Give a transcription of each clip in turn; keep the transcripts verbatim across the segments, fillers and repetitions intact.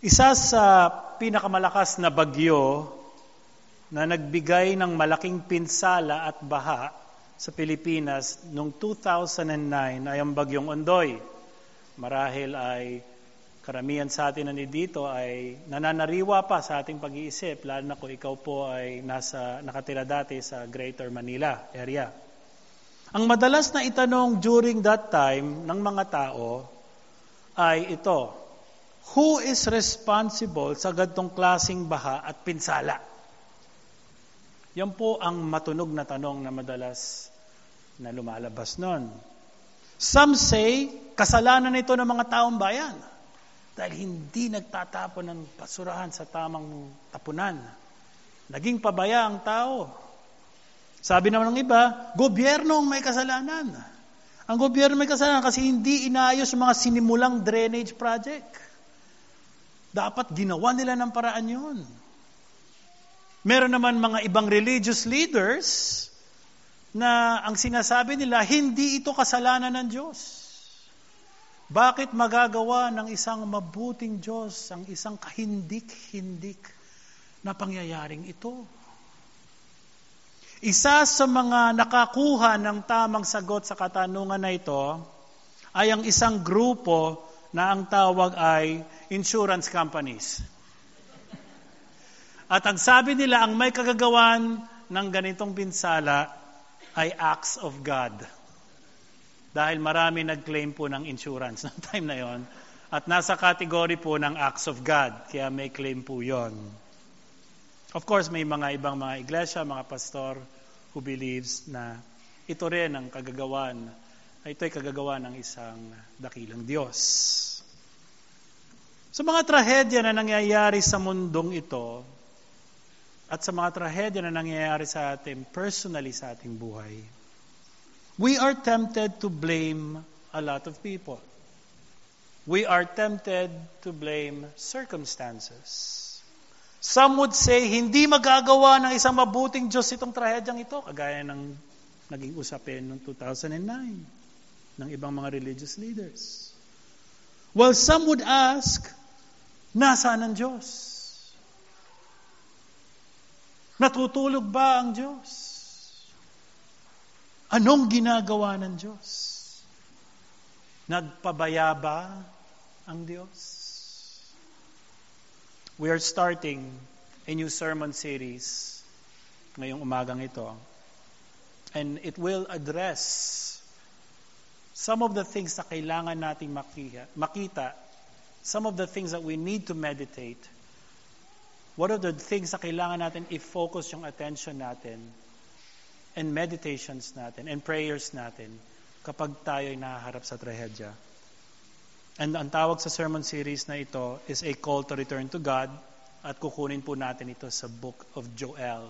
Isa sa pinakamalakas na bagyo na nagbigay ng malaking pinsala at baha sa Pilipinas noong two thousand nine ay ang bagyong Ondoy. Marahil ay karamihan sa atin na dito ay nananariwa pa sa ating pag-iisip, lalo na kung ikaw po ay nasa, nakatira dati sa Greater Manila area. Ang madalas na itanong during that time ng mga tao ay ito: who is responsible sa ganitong klaseng baha at pinsala? Yan po ang matunog na tanong na madalas na lumalabas nun. Some say, kasalanan ito ng mga taong bayan dahil hindi nagtatapon ng basurahan sa tamang tapunan. Naging pabaya ang tao. Sabi naman ng iba, gobyerno ang may kasalanan. Ang gobyerno may kasalanan kasi hindi inaayos yung mga sinimulang drainage project. Dapat ginawa nila ng paraan yun. Meron naman mga ibang religious leaders na ang sinasabi nila, hindi ito kasalanan ng Diyos. Bakit magagawa ng isang mabuting Diyos ang isang kahindik-hindik na pangyayaring ito? Isa sa mga nakakuha ng tamang sagot sa katanungan na ito ay ang isang grupo na ang tawag ay insurance companies. At ang sabi nila, ang may kagagawan ng ganitong pinsala ay acts of God. Dahil marami nag-claim po ng insurance ng time na yon. At nasa category po ng acts of God. Kaya may claim po yon. Of course, may mga ibang mga iglesia, mga pastor who believes na ito rin ang kagagawan. Ito ay kagagawan ng isang dakilang Diyos. Sa mga trahedya na nangyayari sa mundong ito, at sa mga trahedya na nangyayari sa atin personally sa ating buhay, we are tempted to blame a lot of people. We are tempted to blame circumstances. Some would say, hindi magagawa ng isang mabuting Diyos itong trahedyang ito, kagaya ng naging usapin noong two thousand nine ng ibang mga religious leaders. Well, some would ask, nasaan ang Diyos? Natutulog ba ang Diyos? Anong ginagawa ng Diyos? Nagpabaya ba ang Diyos? We are starting a new sermon series ngayong umagang ito. And it will address some of the things na kailangan nating makita, makita, some of the things that we need to meditate. What are the things na kailangan natin i-focus yung attention natin and meditations natin and prayers natin kapag tayo ay nahaharap sa trahedya. And ang tawag sa sermon series na ito is a call to return to God, at kukunin po natin ito sa Book of Joel.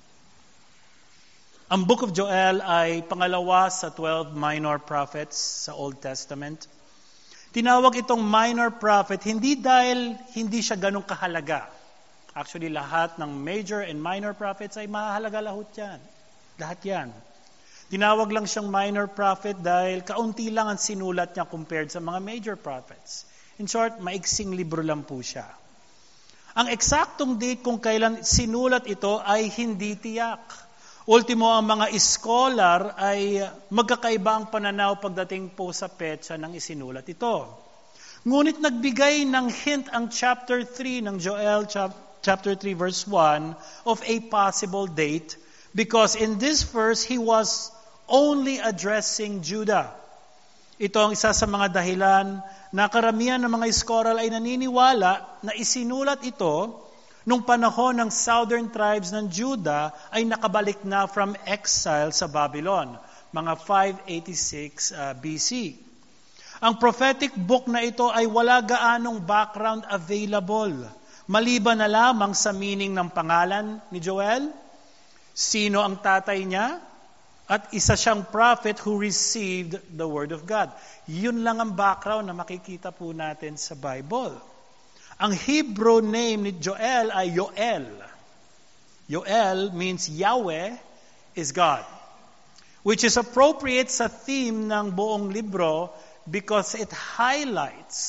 Ang Book of Joel ay pangalawa sa twelve minor prophets sa Old Testament. Tinawag itong minor prophet hindi dahil hindi siya ganong kahalaga. Actually, lahat ng major and minor prophets ay mahalaga lahat yan. Lahat yan. Tinawag lang siyang minor prophet dahil kaunti lang ang sinulat niya compared sa mga major prophets. In short, maiksing libro lang po siya. Ang eksaktong date kung kailan sinulat ito ay hindi tiyak. Ultimo, ang mga scholar ay magkakaiba ang pananaw pagdating po sa petsa ng isinulat ito. Ngunit nagbigay ng hint ang chapter three ng Joel, chapter three verse one, of a possible date, because in this verse, he was only addressing Judah. Ito ang isa sa mga dahilan na karamihan ng mga scholar ay naniniwala na isinulat ito nung panahon ng southern tribes ng Judah ay nakabalik na from exile sa Babylon, mga five eighty-six uh, B C. Ang prophetic book na ito ay wala gaanong background available, maliban na lamang sa meaning ng pangalan ni Joel, sino ang tatay niya, at isa siyang prophet who received the word of God. Yun lang ang background na makikita po natin sa Bible. Ang Hebrew name ni Joel ay Yoel. Yoel means Yahweh is God, which is appropriate sa theme ng buong libro because it highlights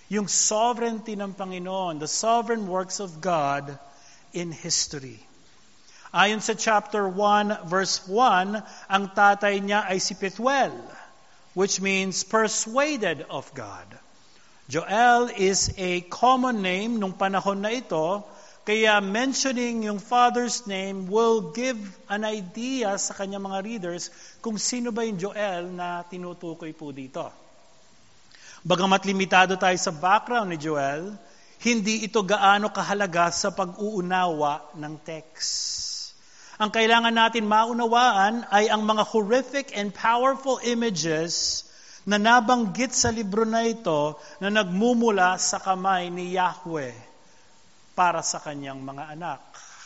yung sovereignty ng Panginoon, the sovereign works of God in history. Ayon sa chapter one, verse one, ang tatay niya ay si Pethuel, which means persuaded of God. Joel is a common name nung panahon na ito, kaya mentioning yung father's name will give an idea sa kanyang mga readers kung sino ba yung Joel na tinutukoy po dito. Bagamat limitado tayo sa background ni Joel, hindi ito gaano kahalaga sa pag-uunawa ng text. Ang kailangan natin maunawaan ay ang mga horrific and powerful images na nabanggit sa libro na ito na nagmumula sa kamay ni Yahweh para sa kanyang mga anak.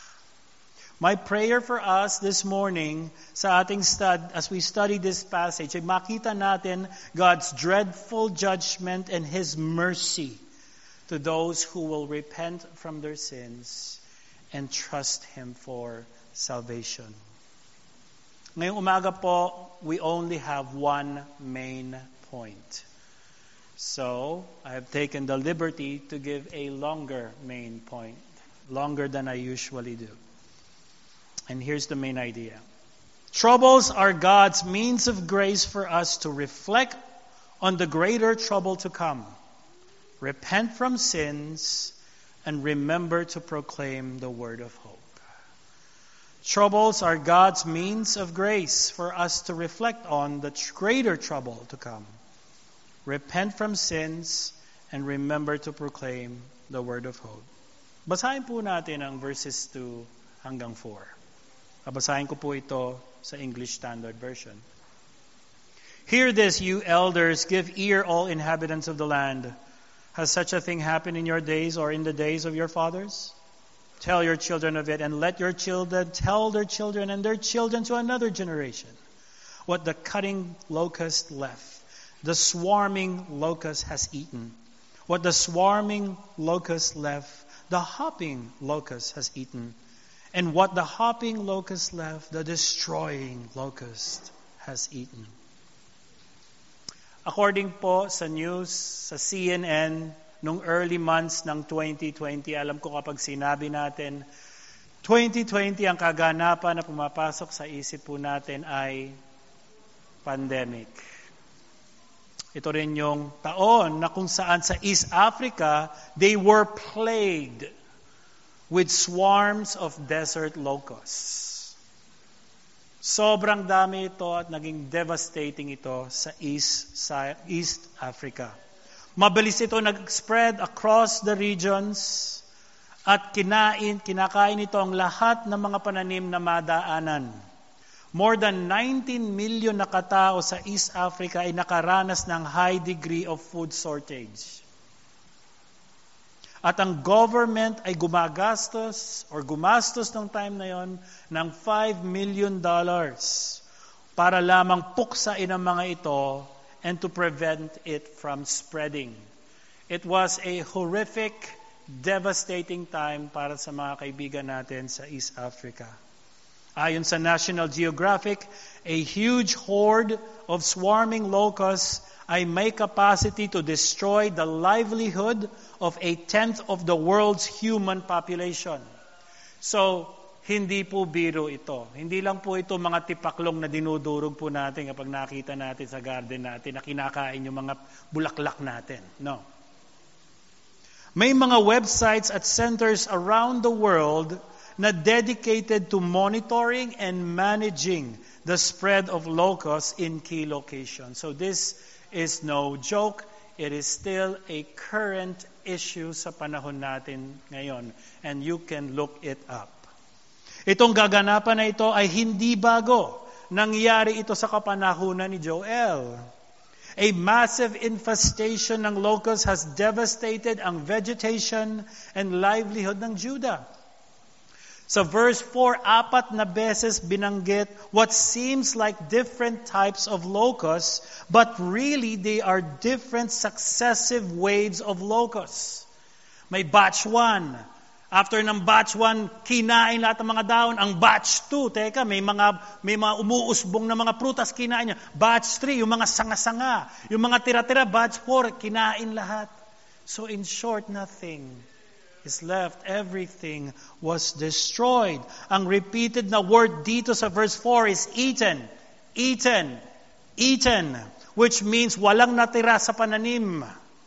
My prayer for us this morning sa ating stud, as we study this passage, ay makita natin God's dreadful judgment and His mercy to those who will repent from their sins and trust Him for salvation. Ngayong umaga po, we only have one main point. So, I have taken the liberty to give a longer main point, longer than I usually do. And here's the main idea. Troubles are God's means of grace for us to reflect on the greater trouble to come, repent from sins, and remember to proclaim the word of hope. Troubles are God's means of grace for us to reflect on the greater trouble to come. Repent from sins and remember to proclaim the word of hope. Basahin po natin ang verses two hanggang four. Babasahin ko po ito sa English Standard Version. Hear this, you elders, give ear, all inhabitants of the land. Has such a thing happened in your days or in the days of your fathers? Tell your children of it, and let your children tell their children and their children to another generation what the cutting locust left, the swarming locust has eaten. What the swarming locust left, the hopping locust has eaten. And what the hopping locust left, the destroying locust has eaten. According po sa news, sa C N N, nung early months ng twenty twenty, alam ko kapag sinabi natin, twenty twenty ang kaganapan na pumapasok sa isip po natin ay pandemic. Ito rin yung taon na kung saan sa East Africa, they were plagued with swarms of desert locusts. Sobrang dami ito at naging devastating ito sa East, sa East Africa. Mabilis ito nag-spread across the regions at kinain, kinakain ito ang lahat ng mga pananim na madaanan. More than nineteen million na katao sa East Africa ay nakaranas ng high degree of food shortage. At ang government ay gumagastos or gumastos ng time na yon ng five million dollars para lamang puksain ang mga ito and to prevent it from spreading. It was a horrific, devastating time para sa mga kaibigan natin sa East Africa. Ayon sa National Geographic, a huge horde of swarming locusts ay may capacity to destroy the livelihood of a tenth of the world's human population. So, hindi po biro ito. Hindi lang po ito mga tipaklong na dinudurog po natin kapag nakita natin sa garden natin na kinakain yung mga bulaklak natin. No. May mga websites at centers around the world na dedicated to monitoring and managing the spread of locusts in key locations. So this is no joke. It is still a current issue sa panahon natin ngayon. And you can look it up. Itong gaganapan na ito ay hindi bago. Nangyari ito sa kapanahunan ni Joel. A massive infestation ng locusts has devastated ang vegetation and livelihood ng Judah. Sa verse four, apat na beses binanggit what seems like different types of locusts, but really they are different successive waves of locusts. May batch one. After ng batch one, kinain lahat ng mga daon. Ang batch two, teka, may mga, may mga umuusbong na mga prutas, kinain niya. Batch three, yung mga sanga-sanga. Yung mga tira-tira, batch four, kinain lahat. So in short, nothing is left. Everything was destroyed. Ang repeated na word dito sa verse four is eaten, eaten, eaten, which means walang natira sa pananim.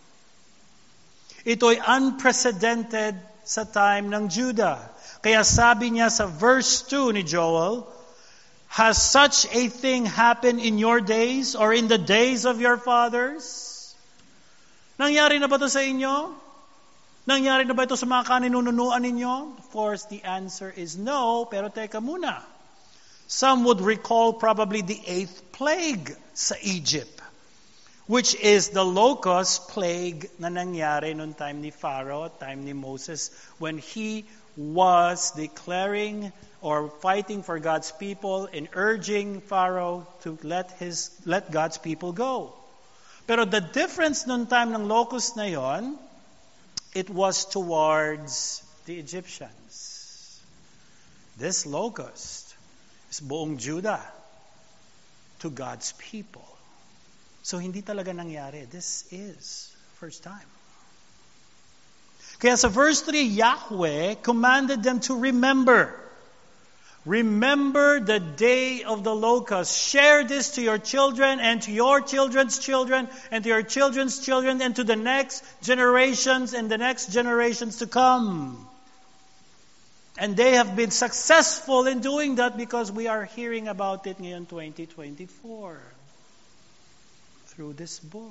Ito'y unprecedented sa time ng Judah. Kaya sabi niya sa verse two ni Joel, has such a thing happened in your days or in the days of your fathers? Nangyari na ba ito sa inyo? Nangyari na ba ito sa mga kaninununuan ninyo? Of course, the answer is no, pero teka muna. Some would recall probably the eighth plague sa Egypt, which is the locust plague na nangyari noong time ni Pharaoh, time ni Moses, when he was declaring or fighting for God's people and urging Pharaoh to let his let God's people go. Pero the difference noong time ng locust na yon, it was towards the Egyptians. This locust is buong Judah to God's people. So hindi talaga nangyari. This is first time. Kaya sa verse three, Yahweh commanded them to remember. Remember the day of the locust. Share this to your children and to your children's children and to your children's children and to the next generations and the next generations to come. And they have been successful in doing that because we are hearing about it ngayon twenty twenty-four through this book.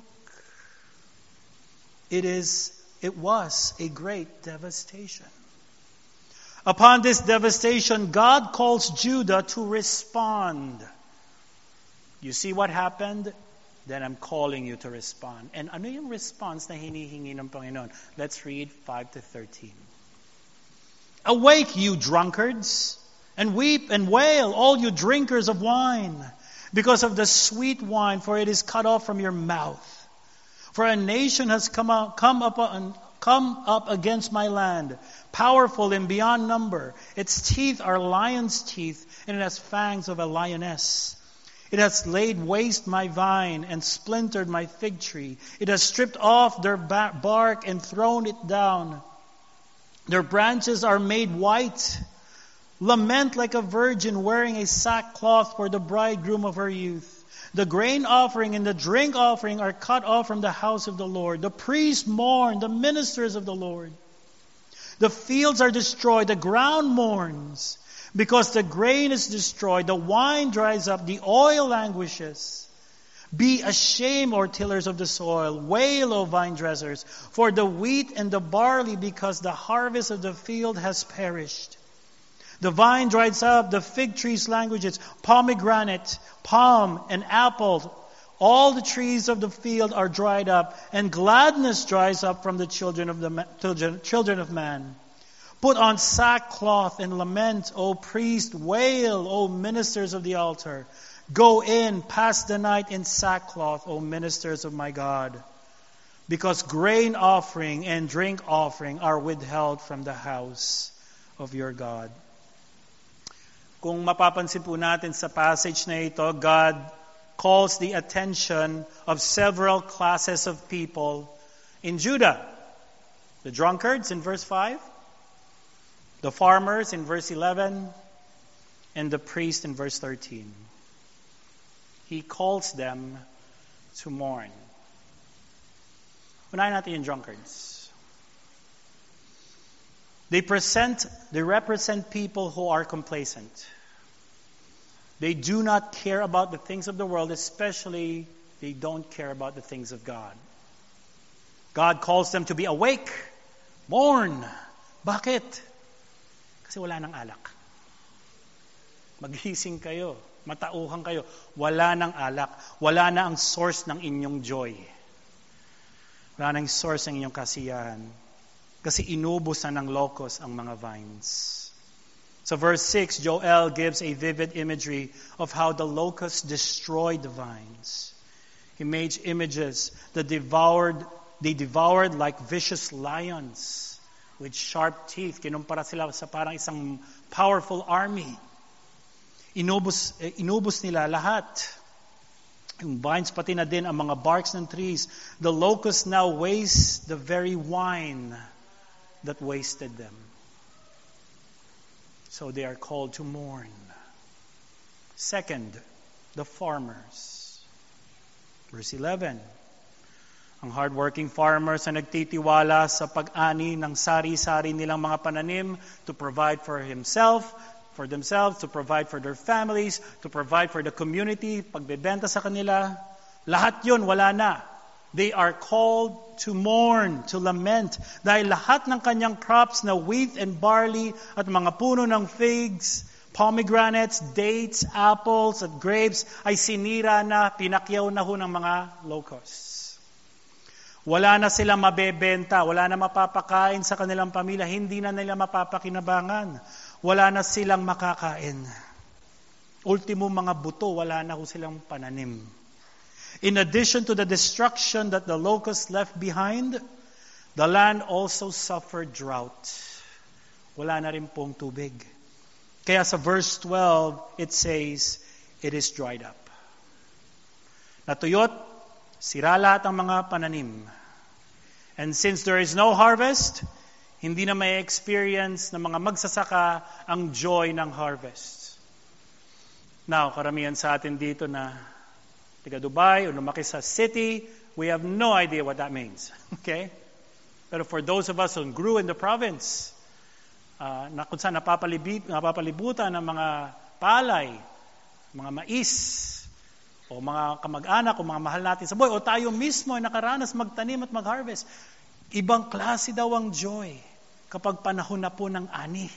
It is, it was a great devastation. Upon this devastation, God calls Judah to respond. You see what happened? Then I'm calling you to respond. And ano yung response na hinihingi ng Panginoon? Let's read five to thirteen. Awake, you drunkards, and weep and wail, all you drinkers of wine, because of the sweet wine, for it is cut off from your mouth. For a nation has come up, come up on, come up against my land, powerful and beyond number. Its teeth are lion's teeth, and it has fangs of a lioness. It has laid waste my vine and splintered my fig tree. It has stripped off their bark and thrown it down. Their branches are made white. Lament like a virgin wearing a sackcloth for the bridegroom of her youth. The grain offering and the drink offering are cut off from the house of the Lord. The priests mourn, the ministers of the Lord. The fields are destroyed, the ground mourns, because the grain is destroyed, the wine dries up, the oil languishes. Be ashamed, O tillers of the soil. Wail, O vine dressers, for the wheat and the barley, because the harvest of the field has perished. The vine dries up, the fig trees languishes, pomegranate, palm, and apple. All the trees of the field are dried up, and gladness dries up from the children of the children, children of man. Put on sackcloth and lament, O priest, wail, O ministers of the altar. Go in, pass the night in sackcloth, O ministers of my God, because grain offering and drink offering are withheld from the house of your God. Kung mapapansin po natin sa passage na ito, God calls the attention of several classes of people in Judah. The drunkards in verse five, the farmers in verse eleven, and the priest in verse thirteen. He calls them to mourn. Unahin natin yung drunkards. They present, they represent people who are complacent. They do not care about the things of the world, especially they don't care about the things of God. God calls them to be awake, mourn. Bakit? Kasi wala nang alak. Maghising kayo, matauhan kayo. Wala nang alak. Wala na ang source ng inyong joy. Wala nang source ng inyong kasiyahan. Kasi inubos na ng locust ang mga vines. So verse six, Joel gives a vivid imagery of how the locusts destroyed the vines. He made images that devoured, they devoured like vicious lions with sharp teeth. Kinumpara sila sa parang isang powerful army. Inubos, eh, inubos nila lahat. Yung vines pati na din ang mga barks ng trees. The locust now wastes the very wine that wasted them. So they are called to mourn. Second, the farmers. Verse eleven. Ang hardworking farmers na nagtitiwala sa pag-ani ng sari-sari nilang mga pananim to provide for himself, for themselves, to provide for their families, to provide for the community, pagbebenta sa kanila, lahat yun wala na. They are called to mourn, to lament, dahil lahat ng kanyang crops na wheat and barley at mga puno ng figs, pomegranates, dates, apples at grapes ay sinira na, pinakyaw na ho ng mga locusts. Wala na silang mabebenta, wala na mapapakain sa kanilang pamilya, hindi na nila mapapakinabangan. Wala na silang makakain. Ultimo mga buto, wala na ho silang pananim. In addition to the destruction that the locusts left behind, the land also suffered drought. Wala na rin pong tubig. Kaya sa verse twelve, it says, it is dried up. Natuyot, sira lahat ang mga pananim. And since there is no harvest, hindi na may experience ng mga magsasaka ang joy ng harvest. Now, karamihan sa atin dito na taga Dubai o lumaki sa city, we have no idea what that means. Okay? Pero for those of us who grew in the province, uh, na kung saan napapalibit, napapalibutan ng mga palay, mga mais, o mga kamag-anak, o mga mahal natin sa buhay, o tayo mismo ay nakaranas magtanim at mag-harvest, ibang klase daw ang joy kapag panahon na po ng ani.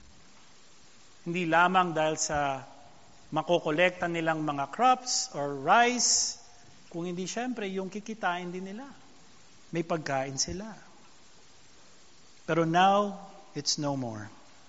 Hindi lamang dahil sa makokolekta nilang mga crops or rice, kung hindi syempre yung kikitain din nila. May pagkain sila. Pero now, it's no more.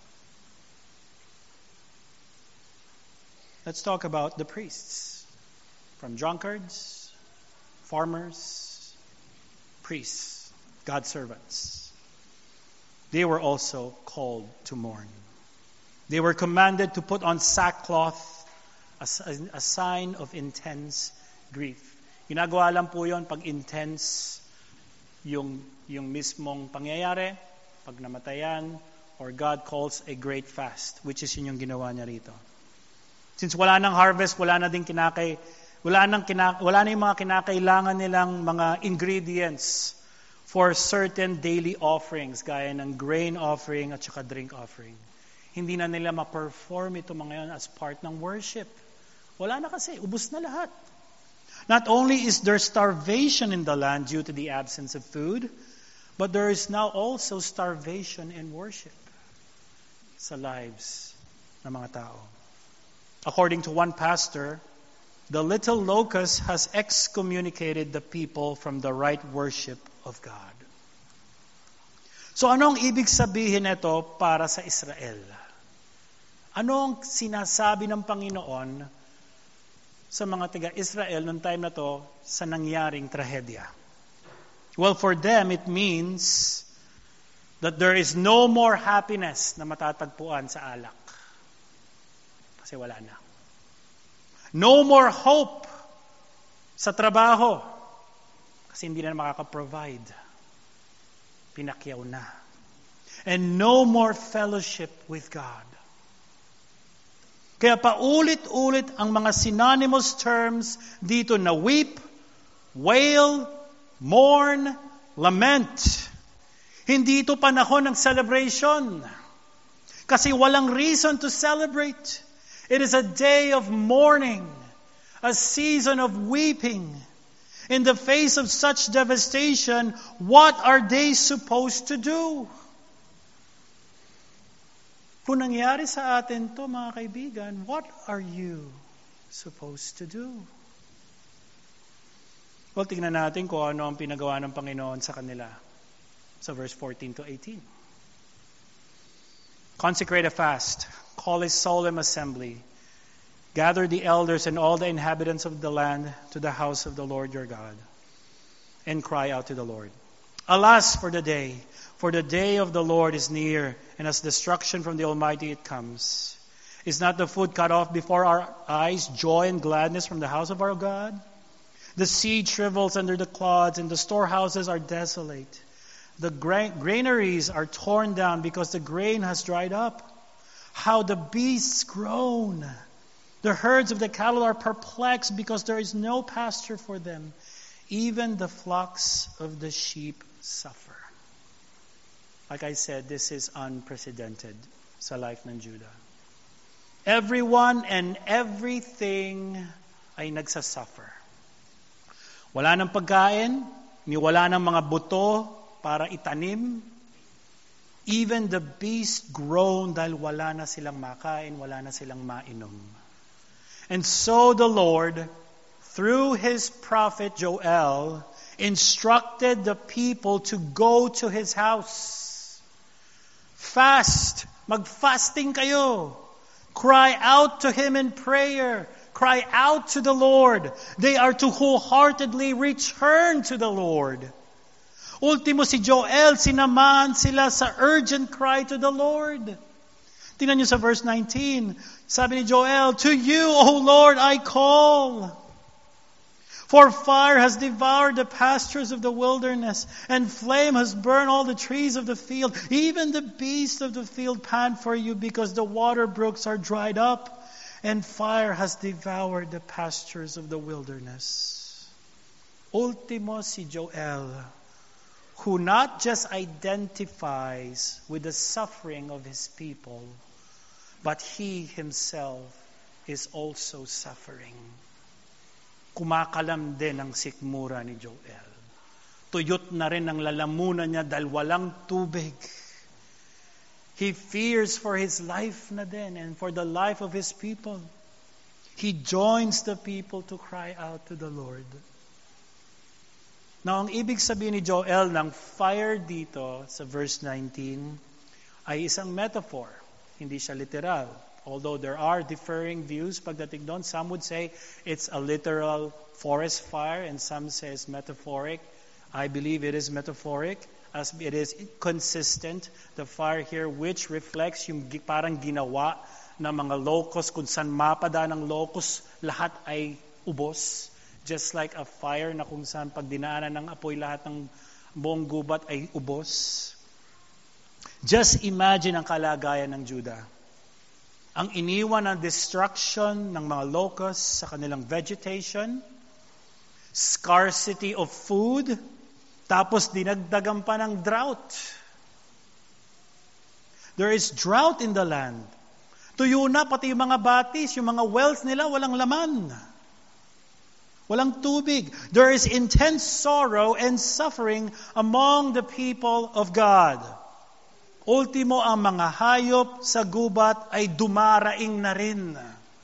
Let's talk about the priests. From drunkards, farmers, priests, God's servants. They were also called to mourn. They were commanded to put on sackcloth, a sign of intense grief. Ginagawa lang po yun pag intense yung, yung mismong pangyayari, pag namatayan, or God calls a great fast, which is yun yung ginawa niya rito. Since wala nang harvest, wala na din kinakay, wala nang kina, wala na yung mga kinakailangan nilang mga ingredients for certain daily offerings, gaya ng grain offering at saka drink offering. Hindi na nila ma-perform ito mga yan as part ng worship. Wala na kasi, ubos na lahat. Not only is there starvation in the land due to the absence of food, but there is now also starvation in worship sa lives ng mga tao. According to one pastor, the little locust has excommunicated the people from the right worship of God. So anong ibig sabihin nito para sa Israel? Anong sinasabi ng Panginoon sa mga taga-Israel noong time na to sa nangyaring trahedya? Well, for them, it means that there is no more happiness na matatagpuan sa alak. Kasi wala na. No more hope sa trabaho. Kasi hindi na makaka-provide. Pinakyaw na. And no more fellowship with God. Kaya paulit-ulit ang mga synonymous terms dito na weep, wail, mourn, lament. Hindi ito panahon ng celebration. Kasi walang reason to celebrate. It is a day of mourning, a season of weeping. In the face of such devastation, what are they supposed to do? Kung nangyari sa atin to, mga kaibigan, what are you supposed to do? Well, tingnan natin kung ano ang pinagawa ng Panginoon sa kanila. Sa verse fourteen to eighteen. Consecrate a fast, call a solemn assembly, gather the elders and all the inhabitants of the land to the house of the Lord your God, and cry out to the Lord. Alas for the day, for the day of the Lord is near, and as destruction from the Almighty it comes. Is not the food cut off before our eyes, joy and gladness from the house of our God? The seed shrivels under the clods, and the storehouses are desolate. The gra- granaries are torn down because the grain has dried up. How the beasts groan. The herds of the cattle are perplexed because there is no pasture for them. Even the flocks of the sheep suffer. Like I said, this is unprecedented sa life ng Judah. Everyone and everything ay nagsasuffer. Wala ng pagkain, ni wala ng mga buto para itanim. Even the beasts groan dahil wala na silang makain, wala na silang mainom. And so the Lord, through His prophet Joel, instructed the people to go to His house. Fast. Mag-fasting kayo. Cry out to Him in prayer. Cry out to the Lord. They are to wholeheartedly return to the Lord. Ultimo si Joel, sinamahan sila sa urgent cry to the Lord. Tingnan niyo sa verse nineteen. Sabi ni Joel, "To you, O Lord, I call. For fire has devoured the pastures of the wilderness, and flame has burned all the trees of the field. Even the beasts of the field pant for you, because the water brooks are dried up, and fire has devoured the pastures of the wilderness." Ultimo si Joel, who not just identifies with the suffering of his people, but he himself is also suffering. Kumakalam din ang sikmura ni Joel. Tuyot na rin ang lalamunan niya dahil walang tubig. He fears for his life na din and for the life of his people. He joins the people to cry out to the Lord. Now, ang ibig sabihin ni Joel ng fire dito sa verse nineteen ay isang metaphor. Hindi siya literal. Although there are differing views pagdating doon. Some would say it's a literal forest fire and some says metaphoric. I believe it is metaphoric as it is consistent. The fire here which reflects yung parang ginawa ng mga locust, kung saan mapada ng locust, lahat ay ubos. Just like a fire na kung saan pag dinaanan ng apoy, lahat ng buong gubat ay ubos. Just imagine ang kalagayan ng Judah. Ang iniwan ng destruction ng mga locusts sa kanilang vegetation, scarcity of food, tapos dinagdagan pa ng drought. There is drought in the land. Tuyo na pati yung mga batis, yung mga wells nila walang laman. Walang tubig. There is intense sorrow and suffering among the people of God. Ultimo, ang mga hayop sa gubat ay dumaraing na rin.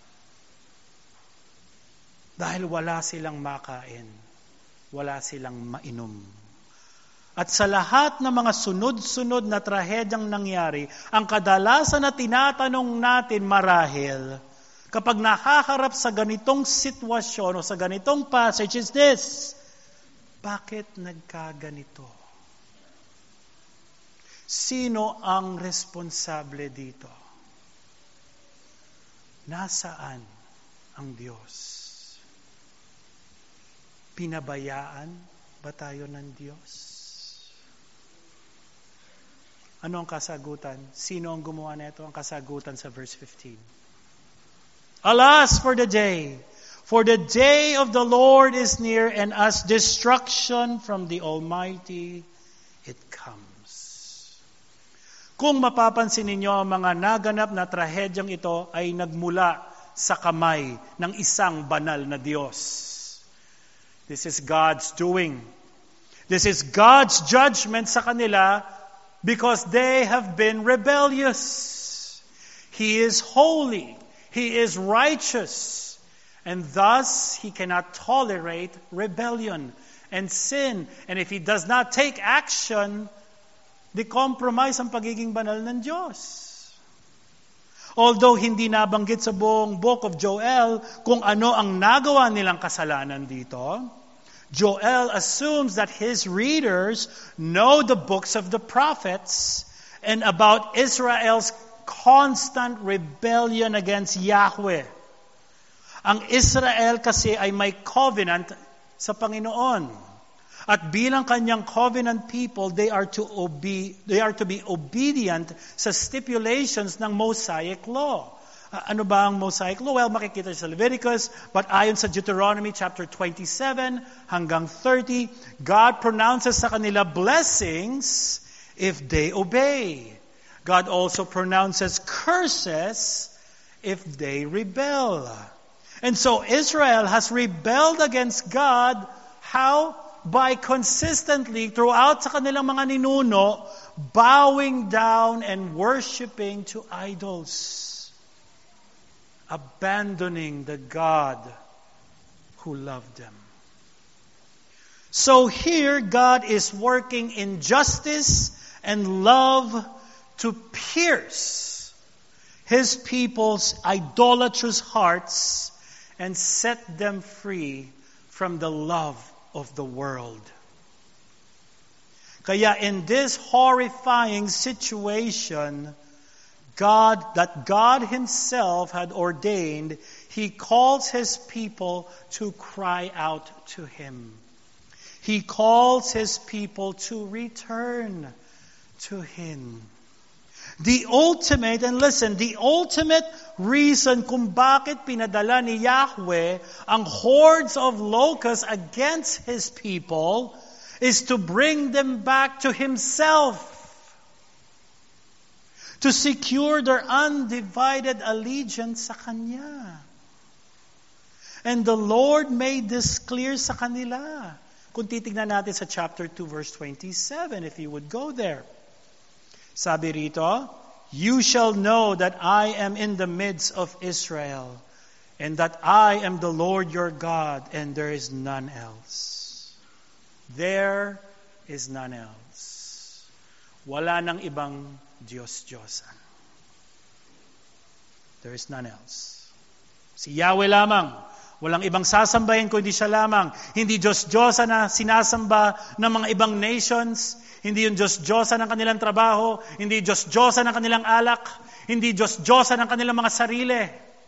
Dahil wala silang makain. Wala silang mainom. At sa lahat ng mga sunod-sunod na trahedyang nangyari, ang kadalasan na tinatanong natin marahil, kapag nakaharap sa ganitong sitwasyon o sa ganitong passage is this: bakit nagkaganito? Sino ang responsable dito? Nasaan ang Diyos? Pinabayaan ba tayo ng Diyos? Ano ang kasagutan? Sino ang gumawa nito? Ang kasagutan sa verse fifteen. Alas for the day, for the day of the Lord is near, and as destruction from the Almighty it comes. Kung mapapansin ninyo, ang mga naganap na trahedyang ito ay nagmula sa kamay ng isang banal na Diyos. This is God's doing. This is God's judgment sa kanila because they have been rebellious. He is holy. He is righteous. And thus, He cannot tolerate rebellion and sin. And if He does not take action, di compromise ang pagiging banal ng Diyos. Although hindi nabanggit sa buong book of Joel kung ano ang nagawa nilang kasalanan dito, Joel assumes that his readers know the books of the prophets and about Israel's constant rebellion against Yahweh. Ang Israel kasi ay may covenant sa Panginoon. At bilang kanyang covenant people, they are to obe- they are to be obedient sa stipulations ng Mosaic law. Uh, ano ba ang Mosaic law? Well, makikita sa Leviticus, but ayon sa Deuteronomy chapter twenty-seven hanggang thirty, God pronounces sa kanila blessings if they obey. God also pronounces curses if they rebel. And so Israel has rebelled against God. How? By consistently, throughout sa kanilang mga ninuno, bowing down and worshiping to idols. Abandoning the God who loved them. So here, God is working in justice and love to pierce His people's idolatrous hearts and set them free from the love of the world. Kaya in this horrifying situation, God, that God Himself had ordained, He calls His people to cry out to Him. He calls His people to return to Him. The ultimate, and listen, the ultimate reason kung bakit pinadala ni Yahweh ang hordes of locusts against His people is to bring them back to Himself. To secure their undivided allegiance sa Kanya. And the Lord made this clear sa kanila. Kung titignan natin sa chapter two, verse twenty-seven, if you would go there. Sabi rito, you shall know that I am in the midst of Israel, and that I am the Lord your God, and there is none else. There is none else. Wala nang ibang Diyos-Diyosan. There is none else. Si Yahweh lamang. Walang ibang sasambahin kundi Siya lamang. Hindi Diyos-Diyosan na sinasamba ng mga ibang nations. Hindi yung Diyos-Diyosan ng kanilang trabaho. Hindi Diyos-Diyosan ng kanilang alak. Hindi Diyos-Diyosan ng kanilang mga sarili.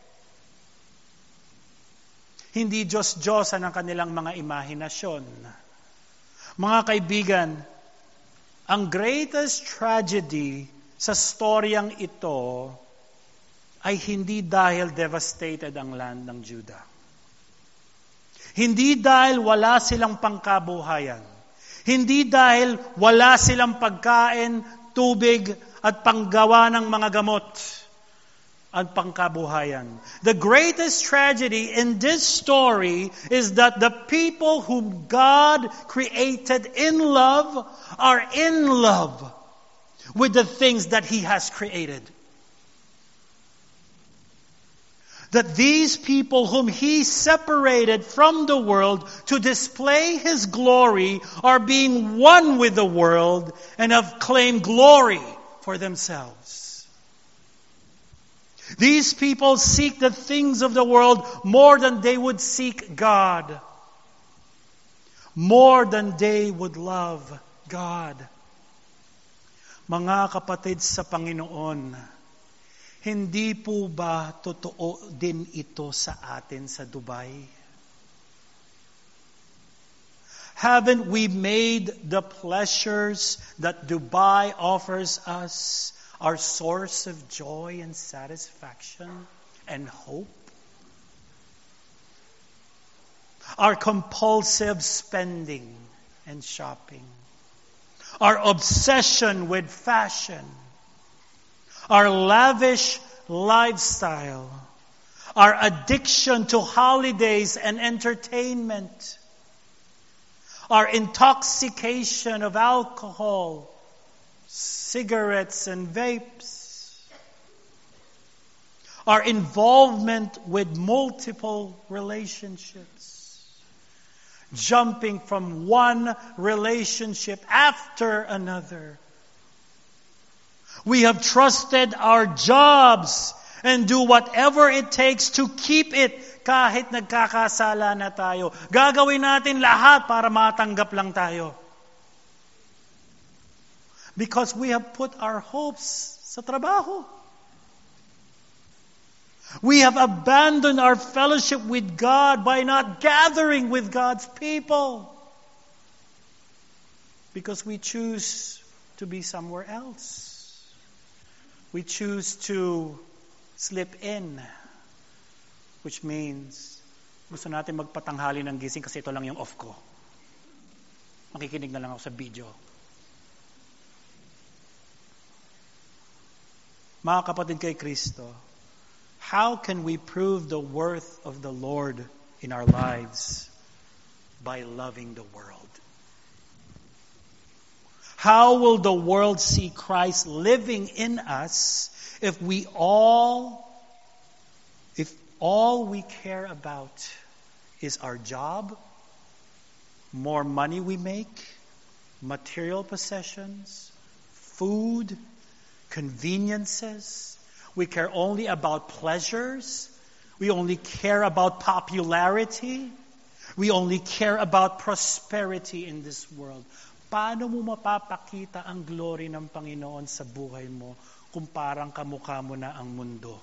Hindi Diyos-Diyosan ng kanilang mga imahinasyon. Mga kaibigan, ang greatest tragedy sa storyang ito ay hindi dahil devastated ang land ng Judah. Hindi dahil wala silang pangkabuhayan. Hindi dahil wala silang pagkain, tubig, at panggawa ng mga gamot at pangkabuhayan. The greatest tragedy in this story is that the people whom God created in love are in love with the things that He has created. That these people whom He separated from the world to display His glory are being one with the world and have claimed glory for themselves. These people seek the things of the world more than they would seek God. More than they would love God. Mga kapatid sa Panginoon, hindi po ba totoo din ito sa atin sa Dubai? Haven't we made the pleasures that Dubai offers us our source of joy and satisfaction and hope? Our compulsive spending and shopping. Our obsession with fashion. Our lavish lifestyle. Our addiction to holidays and entertainment. Our intoxication of alcohol, cigarettes and vapes. Our involvement with multiple relationships. Jumping from one relationship after another. We have trusted our jobs and do whatever it takes to keep it kahit nagkakasala na tayo. Gagawin natin lahat para matanggap lang tayo. Because we have put our hopes sa trabaho. We have abandoned our fellowship with God by not gathering with God's people. Because we choose to be somewhere else. We choose to slip in. Which means, gusto natin magpatanghali ng gising kasi ito lang yung off ko. Makikinig na lang ako sa video. Mga kapatid kay Kristo, how can we prove the worth of the Lord in our lives? By loving the world. How will the world see Christ living in us if we all, if all we care about is our job, more money we make, material possessions, food, conveniences? We care only about pleasures. We only care about popularity. We only care about prosperity in this world. Paano mo mapapakita ang glory ng Panginoon sa buhay mo kung parang kamukha mo na ang mundo?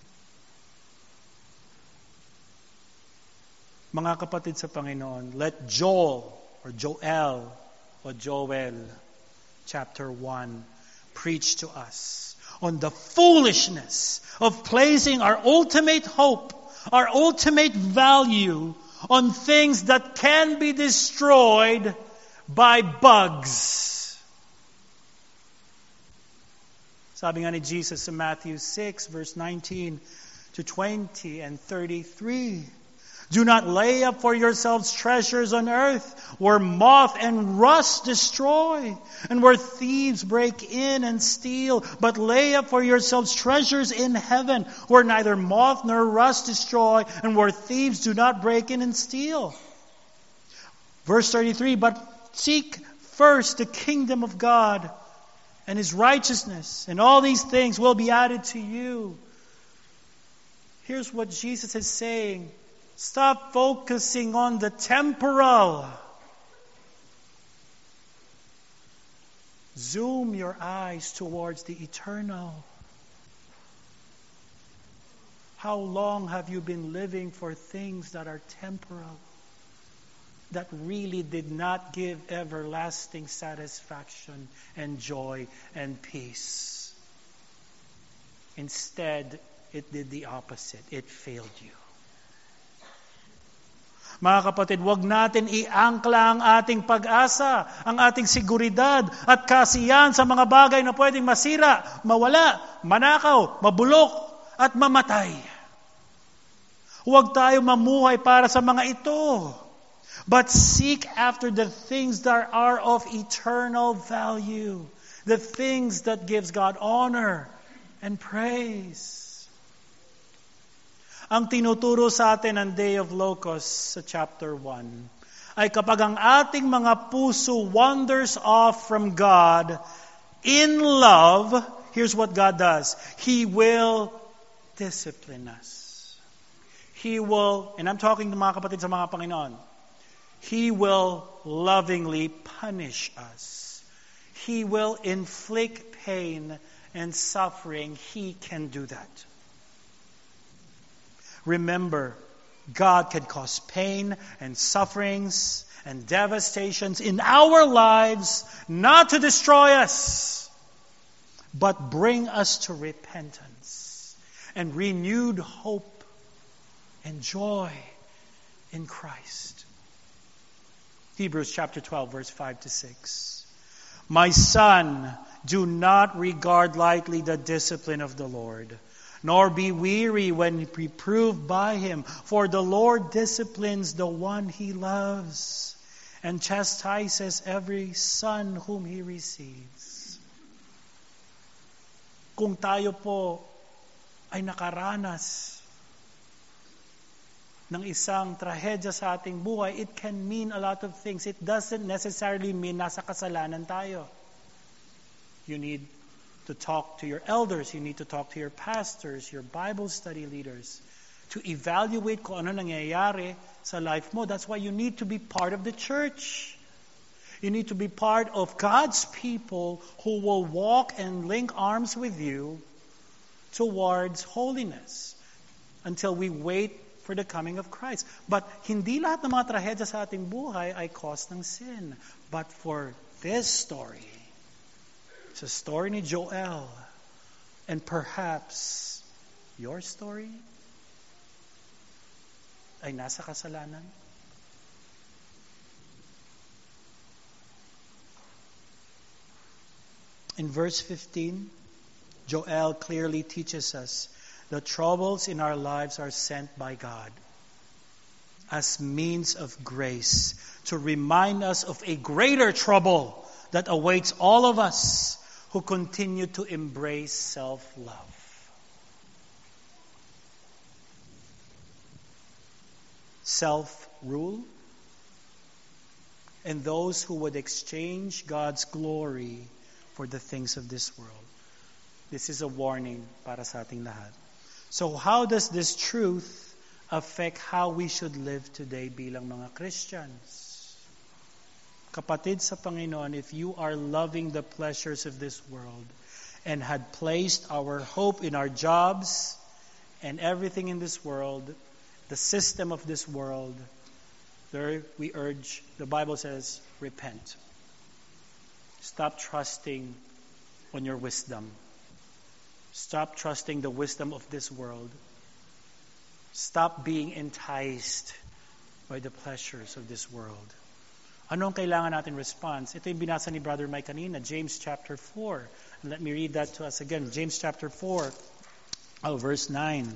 Mga kapatid sa Panginoon, let Joel or Joel or Joel chapter one preach to us on the foolishness of placing our ultimate hope, our ultimate value on things that can be destroyed by bugs. Sabi nga ni Jesus in Matthew six, verse nineteen to twenty and thirty-three. Do not lay up for yourselves treasures on earth, where moth and rust destroy, and where thieves break in and steal. But lay up for yourselves treasures in heaven, where neither moth nor rust destroy, and where thieves do not break in and steal. Verse thirty-three, but seek first the kingdom of God and His righteousness, and all these things will be added to you. Here's what Jesus is saying. Stop focusing on the temporal. Zoom your eyes towards the eternal. How long have you been living for things that are temporal, that really did not give everlasting satisfaction and joy and peace? Instead, it did the opposite. It failed you. Mga kapatid, wag natin iangkla ang ating pag-asa, ang ating seguridad at kasiyahan sa mga bagay na pwedeng masira, mawala, manakaw, mabulok, at mamatay. Huwag tayo mamuhay para sa mga ito. But seek after the things that are of eternal value. The things that gives God honor and praise. Ang tinuturo sa atin ng Day of Locusts sa chapter one ay kapag ang ating mga puso wanders off from God in love, here's what God does. He will discipline us. He will, and I'm talking to mga kapatid sa mga Panginoon, He will lovingly punish us. He will inflict pain and suffering. He can do that. Remember, God can cause pain and sufferings and devastations in our lives, not to destroy us, but bring us to repentance and renewed hope and joy in Christ. Hebrews chapter twelve, verse five to six. My son, do not regard lightly the discipline of the Lord, nor be weary when reproved by Him. For the Lord disciplines the one He loves, and chastises every son whom He receives. Kung tayo po ay nakaranas ng isang trahedya sa ating buhay, it can mean a lot of things. It doesn't necessarily mean nasa kasalanan tayo. You need to talk to your elders, you need to talk to your pastors, your Bible study leaders, to evaluate kung ano nangyayari sa life mo. That's why you need to be part of the church. You need to be part of God's people who will walk and link arms with you towards holiness. until we wait for the coming of Christ. But hindi lahat ng mga trahedya sa ating buhay ay cause ng sin. But for this story, it's a story ni Joel, and perhaps your story ay nasa kasalanan. In verse fifteen, Joel clearly teaches us the troubles in our lives are sent by God as means of grace to remind us of a greater trouble that awaits all of us who continue to embrace self-love. Self-rule, and those who would exchange God's glory for the things of this world. This is a warning para sa ating lahat. So how does this truth affect how we should live today bilang mga Christians? Kapatid sa Panginoon, if you are loving the pleasures of this world and had placed our hope in our jobs and everything in this world, the system of this world, there we urge, the Bible says, repent. Stop trusting on your wisdom. Stop trusting the wisdom of this world. Stop being enticed by the pleasures of this world. Anong kailangan natin response? Ito yung binasa ni Brother Mike kanina, James chapter four. And let me read that to us again. James chapter four, oh, verse nine.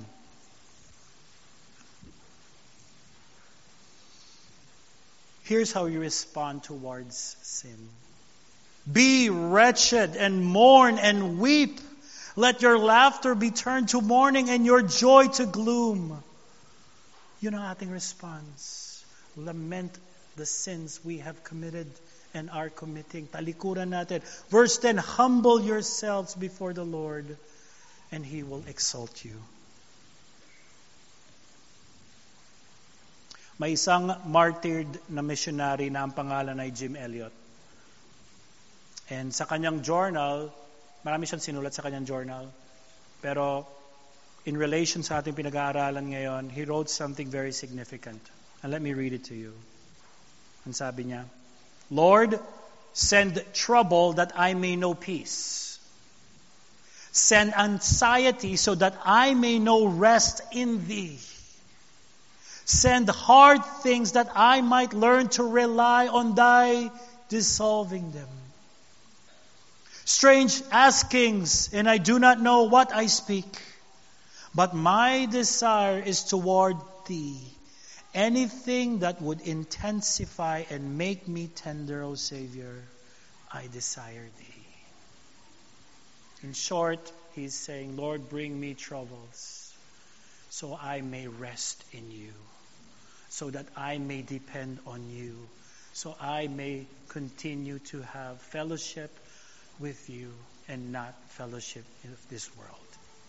Here's how you respond towards sin. Be wretched and mourn and weep. Let your laughter be turned to mourning and your joy to gloom. Yun ang ating response. Lament the sins we have committed and are committing. Talikuran natin. Verse ten, humble yourselves before the Lord and He will exalt you. May isang martyred na missionary na ang pangalan ay Jim Elliot. And sa kanyang journal, marami siyang sinulat sa kanyang journal. Pero in relation sa ating pinag-aaralan ngayon, he wrote something very significant. And let me read it to you. Ang sabi niya, Lord, send trouble that I may know peace. Send anxiety so that I may know rest in Thee. Send hard things that I might learn to rely on Thy dissolving them. Strange askings, and I do not know what I speak. But my desire is toward Thee. Anything that would intensify and make me tender, O Savior, I desire Thee. In short, he's saying, Lord, bring me troubles so I may rest in You, so that I may depend on You, so I may continue to have fellowship with You and not fellowship with this world.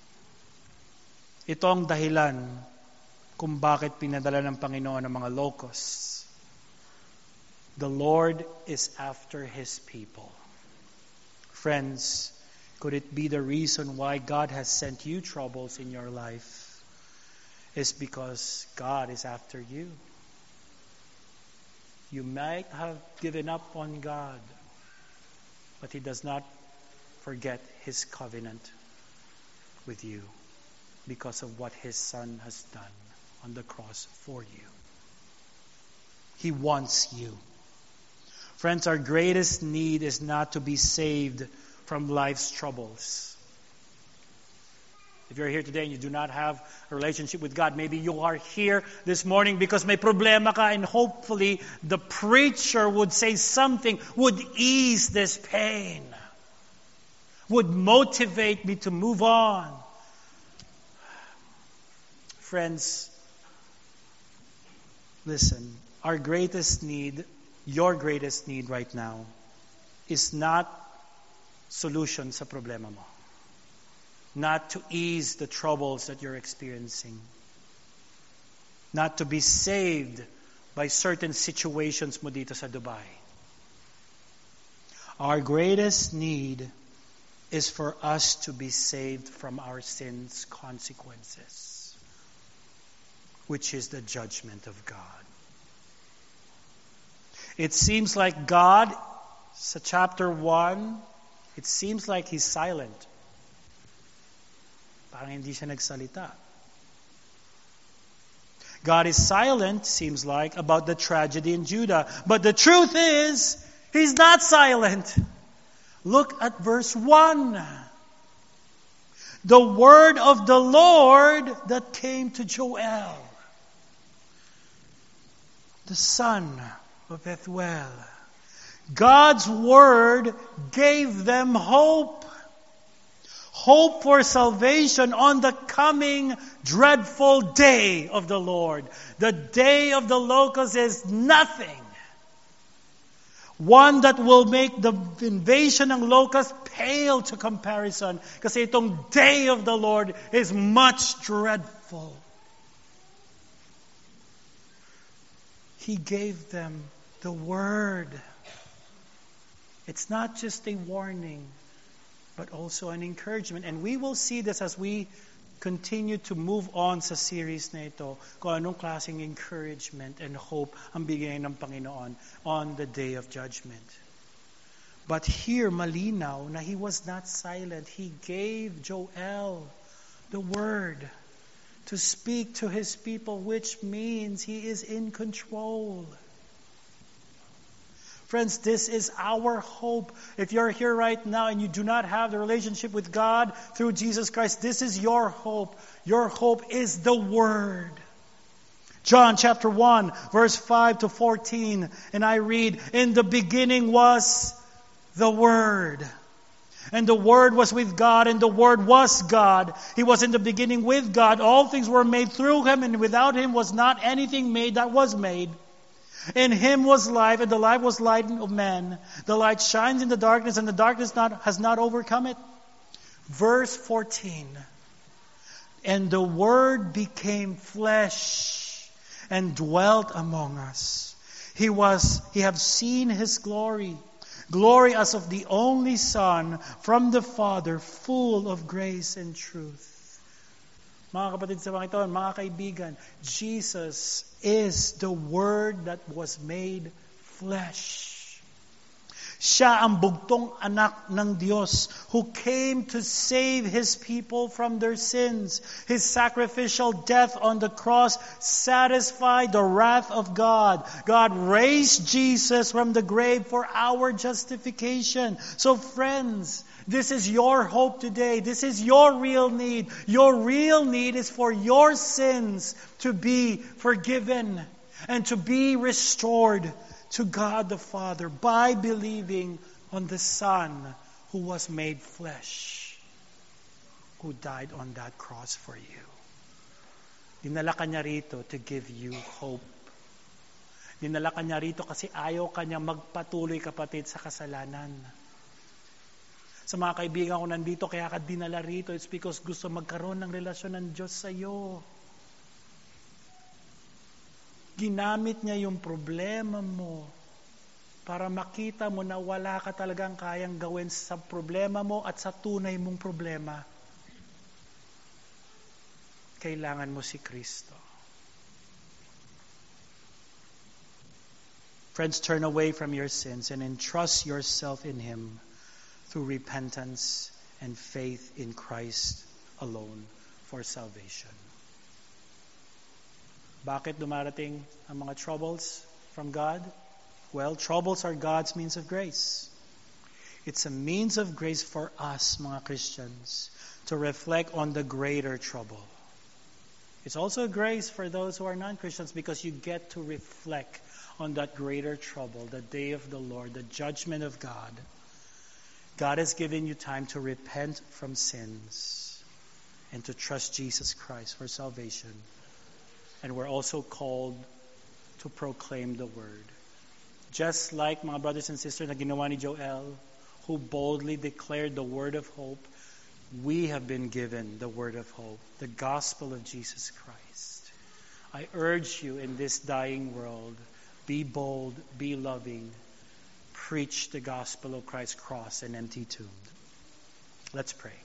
Ito ang dahilan kung bakit pinadala ng Panginoon ang mga locusts. The Lord is after His people. Friends, could it be the reason why God has sent you troubles in your life? Is because God is after you. You might have given up on God, but He does not forget His covenant with you because of what His Son has done on the cross for you. He wants you. Friends, our greatest need is not to be saved from life's troubles. If you're here today and you do not have a relationship with God, maybe you are here this morning because may problema ka, and hopefully the preacher would say something, would ease this pain, would motivate me to move on. Friends, listen, our greatest need, your greatest need right now, is not solution sa problema mo. Not to ease the troubles that you're experiencing. Not to be saved by certain situations mo dito sa Dubai. Our greatest need is for us to be saved from our sins' consequences. which is the judgment of God. It seems like God, sa chapter one, it seems like He's silent. Parang hindi siya nagsalita. God is silent, seems like, about the tragedy in Judah. But the truth is, He's not silent. Look at verse one. The word of the Lord that came to Joel, the son of Bethuel. God's word gave them hope. Hope for salvation on the coming dreadful day of the Lord. The day of the locust is nothing. One that will make the invasion ng locust pale to comparison. Kasi itong day of the Lord is much dreadful. He gave them the word. It's not just a warning, but also an encouragement. And we will see this as we continue to move on sa series na ito, kung anong klaseng encouragement and hope ang bigay ng Panginoon on the day of judgment. But here, malinaw na He was not silent. He gave Joel the word to speak to His people, which means He is in control. Friends, this is our hope. If you're here right now and you do not have the relationship with God through Jesus Christ, this is your hope. Your hope is the Word. John chapter one, verse five to fourteen. And I read, in the beginning was the Word. And the Word was with God, and the Word was God. He was in the beginning with God. All things were made through Him, and without Him was not anything made that was made. In Him was life, and the life was light of men. The light shines in the darkness, and the darkness not, has not overcome it. Verse fourteen. And the Word became flesh and dwelt among us. He was, He have seen His glory. Glory as of the only Son from the Father, full of grace and truth. Mga kapatid sa Panginoon, mga kaibigan, Jesus is the Word that was made flesh. Siya ang bugtong anak ng Diyos who came to save His people from their sins. His sacrificial death on the cross satisfied the wrath of God. God raised Jesus from the grave for our justification. So friends, this is your hope today. This is your real need. Your real need is for your sins to be forgiven and to be restored to God the Father by believing on the Son who was made flesh, who died on that cross for you. Dinala ka niya rito to give you hope. Dinala ka niya rito kasi ayaw ka niya magpatuloy, kapatid, sa kasalanan. Sa mga kaibigan ko nandito, kaya ka dinala rito, it's because gusto magkaroon ng relasyon ng Diyos sa iyo. Ginamit niya yung problema mo para makita mo na wala ka talagang kayang gawin sa problema mo at sa tunay mong problema. Kailangan mo si Kristo. Friends, turn away from your sins and entrust yourself in Him through repentance and faith in Christ alone for salvation. Bakit dumarating ang mga troubles from God? Well, troubles are God's means of grace. It's a means of grace for us, mga Christians, to reflect on the greater trouble. It's also a grace for those who are non-Christians because you get to reflect on that greater trouble, the day of the Lord, the judgment of God. God has given you time to repent from sins and to trust Jesus Christ for salvation. And we're also called to proclaim the Word. Just like mga brothers and sisters na ginawa ni Joel, who boldly declared the word of hope, we have been given the word of hope, the gospel of Jesus Christ. I urge you in this dying world, be bold, be loving, preach the gospel of Christ's cross and empty tomb. Let's pray.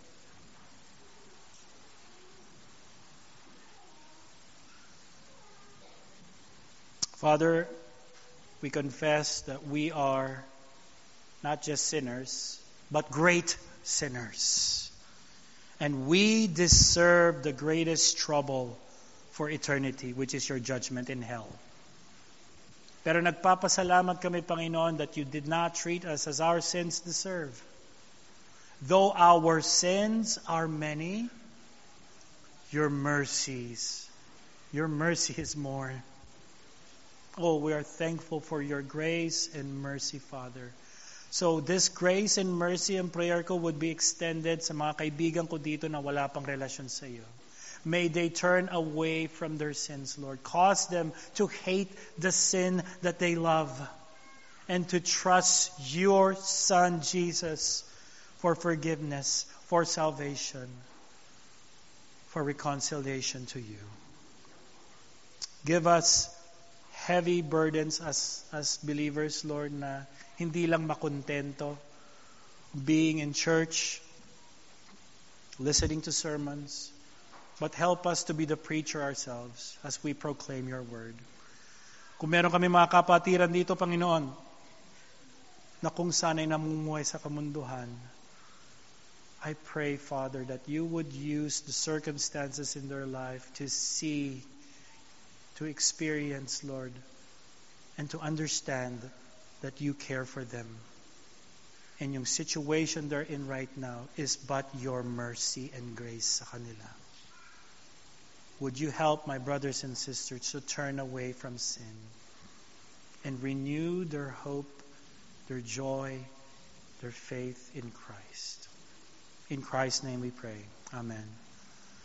Father, we confess that we are not just sinners, but great sinners. And we deserve the greatest trouble for eternity, which is your judgment in hell. Pero nagpapasalamat kami, Panginoon, that you did not treat us as our sins deserve. Though our sins are many, your mercies, your mercy is more. Oh, we are thankful for your grace and mercy, Father. So this grace and mercy and prayer ko would be extended sa mga kaibigan ko dito na wala pang relasyon sa iyo. May they turn away from their sins, Lord. Cause them to hate the sin that they love and to trust your Son, Jesus, for forgiveness, for salvation, for reconciliation to you. Give us heavy burdens as, as believers, Lord, na hindi lang makontento being in church, listening to sermons, but help us to be the preacher ourselves as we proclaim your word. Kung meron kami mga kapatiran dito, Panginoon, na kung sana'y namumuhay sa kamunduhan, I pray, Father, that you would use the circumstances in their life to see, to experience, Lord, and to understand that you care for them. And yung situation they're in right now is but your mercy and grace sa kanila. Would you help my brothers and sisters to turn away from sin and renew their hope, their joy, their faith in Christ. In Christ's name we pray. Amen.